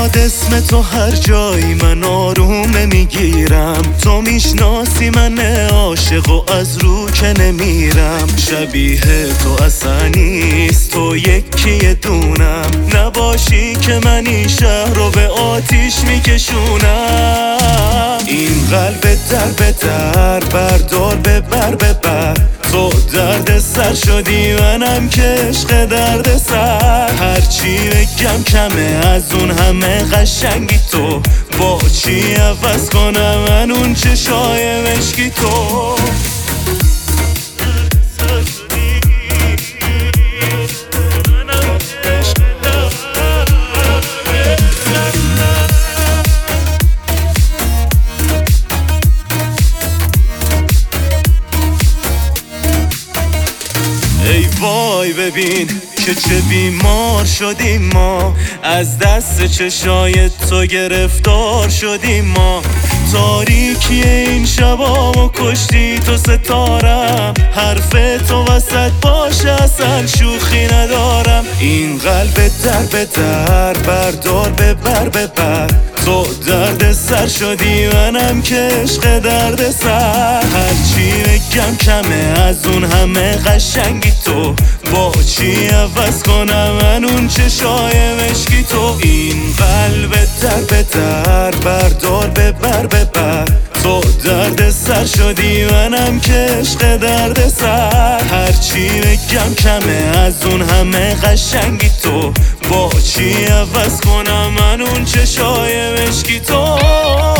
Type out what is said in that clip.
میاد اسم تو هر جایی من آروم نمیگیرم. تو میشناسی من عاشق و از رو که نمیرم. شبیه تو اصلا نیست، تو یکی دونم. نباشی که من این شهر رو به آتیش میکشونم. این قلب در به در بردار ببر تو درد سر شدی منم که عشق درد سر. هرچی بگم کمه از اون همه قشنگی تو. با چی عوض کنم من اون چشای مشکی تو. ای وای ببین که چه بیمار شدیم ما. از دست چشای تو گرفتار شدیم ما. تاریکی این شبامو کشتی تو ستارم. حرف تو وسط باشه اصلا شوخی ندارم. این قلب در به در بردار ببر تو درد سر شدی منم که عشق درد سر. هرچی بگم کمه از اون همه قشنگی تو. با چی عوض کنم من اون چشای مشکی تو. این قلب در به در بردار ببر تو درد سر شدی منم که عشق درد سر. هرچی بگم کمه از اون همه قشنگی تو. با چی عوض کنم من اون چشای مشکی تو.